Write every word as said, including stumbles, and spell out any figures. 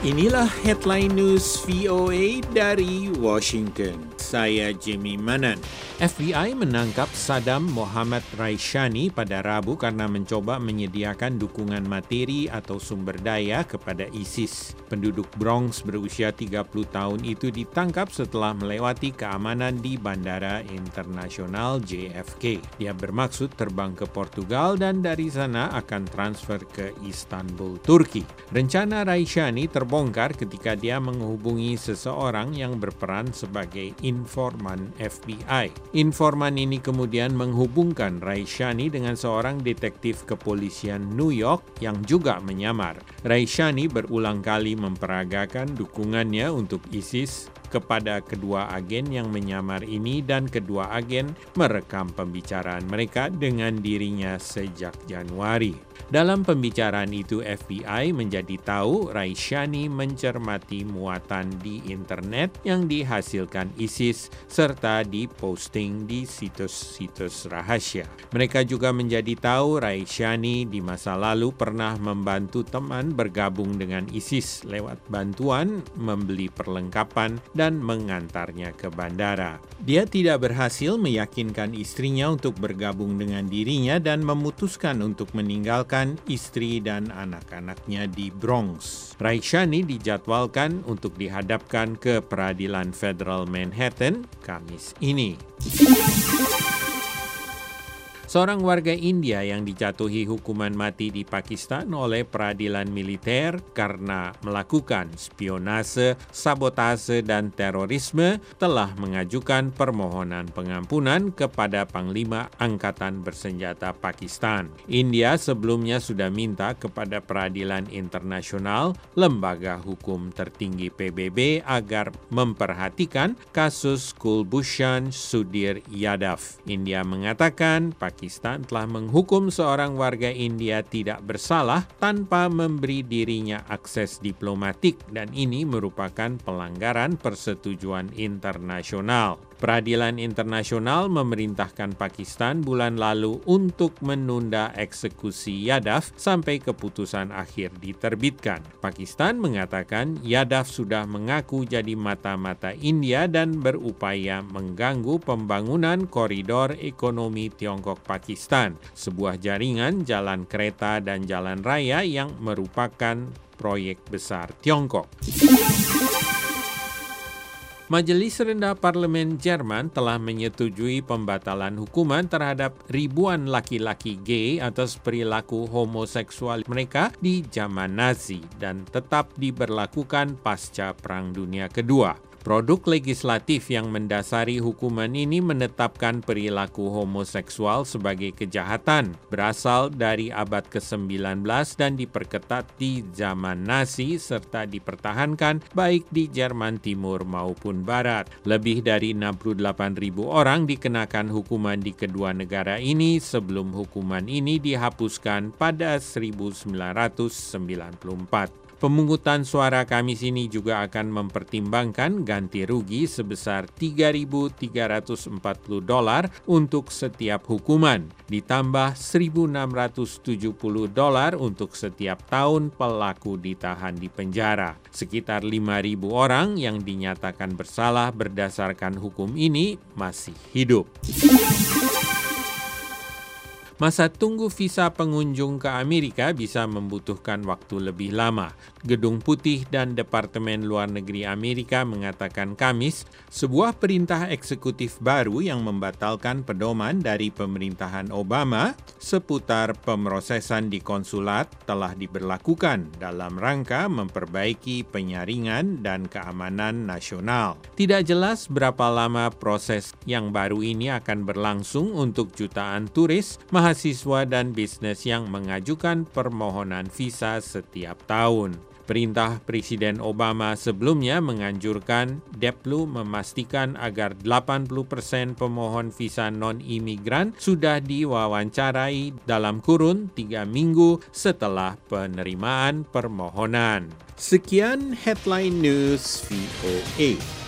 Inilah headline news V O A dari Washington. Saya Jimmy Manan. F B I menangkap Saddam Mohammad Raishani pada Rabu karena mencoba menyediakan dukungan materi atau sumber daya kepada ISIS. Penduduk Bronx berusia tiga puluh tahun itu ditangkap setelah melewati keamanan di Bandara Internasional J F K. Dia bermaksud terbang ke Portugal dan dari sana akan transfer ke Istanbul, Turki. Rencana Raishani terbongkar ketika dia menghubungi seseorang yang berperan sebagai informan F B I. Informan ini kemudian menghubungkan Raishani dengan seorang detektif kepolisian New York yang juga menyamar. Raishani berulang kali memperagakan dukungannya untuk ISIS kepada kedua agen yang menyamar ini dan kedua agen merekam pembicaraan mereka dengan dirinya sejak Januari. Dalam pembicaraan itu F B I menjadi tahu Raishani mencermati muatan di internet yang dihasilkan ISIS serta diposting di situs-situs rahasia. Mereka juga menjadi tahu Raishani di masa lalu pernah membantu teman bergabung dengan ISIS lewat bantuan membeli perlengkapan dan mengantarnya ke bandara. Dia tidak berhasil meyakinkan istrinya untuk bergabung dengan dirinya dan memutuskan untuk meninggalkan istri dan anak-anaknya di Bronx. Raishani dijadwalkan untuk dihadapkan ke Peradilan Federal Manhattan Kamis ini. Seorang warga India yang dijatuhi hukuman mati di Pakistan oleh peradilan militer karena melakukan spionase, sabotase, dan terorisme telah mengajukan permohonan pengampunan kepada Panglima Angkatan Bersenjata Pakistan. India sebelumnya sudah minta kepada Peradilan Internasional, lembaga hukum tertinggi P B B, agar memperhatikan kasus Kulbhushan Sudhir Yadav. India mengatakan Pakistan telah menghukum seorang warga India tidak bersalah tanpa memberi dirinya akses diplomatik dan ini merupakan pelanggaran persetujuan internasional. Peradilan Internasional memerintahkan Pakistan bulan lalu untuk menunda eksekusi Yadav sampai keputusan akhir diterbitkan. Pakistan mengatakan Yadav sudah mengaku jadi mata-mata India dan berupaya mengganggu pembangunan koridor ekonomi Tiongkok-Pakistan, sebuah jaringan jalan kereta dan jalan raya yang merupakan proyek besar Tiongkok. Majelis Rendah Parlemen Jerman telah menyetujui pembatalan hukuman terhadap ribuan laki-laki gay atas perilaku homoseksual mereka di zaman Nazi dan tetap diberlakukan pasca Perang Dunia Kedua. Produk legislatif yang mendasari hukuman ini menetapkan perilaku homoseksual sebagai kejahatan, berasal dari abad kesembilan belas dan diperketat di zaman Nazi serta dipertahankan baik di Jerman Timur maupun Barat. Lebih dari enam puluh delapan ribu orang dikenakan hukuman di kedua negara ini sebelum hukuman ini dihapuskan pada seribu sembilan ratus sembilan puluh empat. Pemungutan suara Kamis ini juga akan mempertimbangkan ganti rugi sebesar tiga ribu tiga ratus empat puluh dolar untuk setiap hukuman, ditambah seribu enam ratus tujuh puluh dolar untuk setiap tahun pelaku ditahan di penjara. Sekitar lima ribu orang yang dinyatakan bersalah berdasarkan hukum ini masih hidup. Masa tunggu visa pengunjung ke Amerika bisa membutuhkan waktu lebih lama. Gedung Putih dan Departemen Luar Negeri Amerika mengatakan Kamis, sebuah perintah eksekutif baru yang membatalkan pedoman dari pemerintahan Obama seputar pemrosesan di konsulat telah diberlakukan dalam rangka memperbaiki penyaringan dan keamanan nasional. Tidak jelas berapa lama proses yang baru ini akan berlangsung untuk jutaan turis, mahasiswa dan bisnis yang mengajukan permohonan visa setiap tahun. Perintah Presiden Obama sebelumnya menganjurkan Deplu memastikan agar delapan puluh persen pemohon visa non-imigran sudah diwawancarai dalam kurun tiga minggu setelah penerimaan permohonan. Sekian Headline News V O A.